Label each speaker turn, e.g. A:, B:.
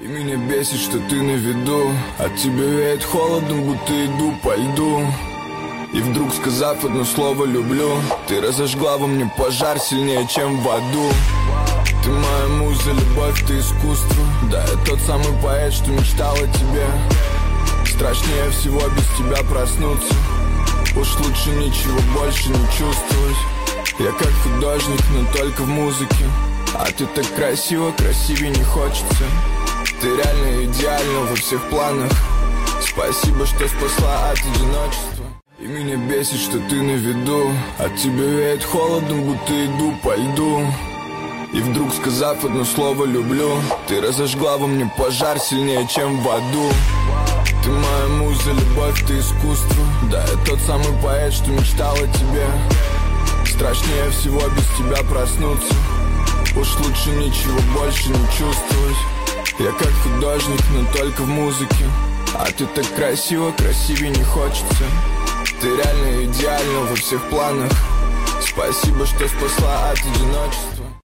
A: И меня бесит, что ты на виду. От тебя веет холодом, будто иду по льду. И вдруг, сказав одно слово «люблю», ты разожгла во мне пожар сильнее, чем в аду. Ты моя муза, любовь, ты искусство. Да, я тот самый поэт, что мечтал о тебе. Страшнее всего без тебя проснуться. Уж лучше ничего больше не чувствовать. Я как художник, но только в музыке. А ты так красиво, красивее не хочется. Ты реально идеальна во всех планах. Спасибо, что спасла от одиночества. И меня бесит, что ты на виду. От тебя веет холодом, будто иду по льду. И вдруг, сказав одно слово «люблю», ты разожгла во мне пожар сильнее, чем в аду. Ты моя муза, любовь, ты искусство. Да, я тот самый поэт, что мечтал о тебе. Страшнее всего без тебя проснуться. Уж лучше ничего больше не чувствовать. Я как художник, но только в музыке. А ты так красиво, красивее не хочется. Ты реально идеальна во всех планах. Спасибо, что спасла от одиночества.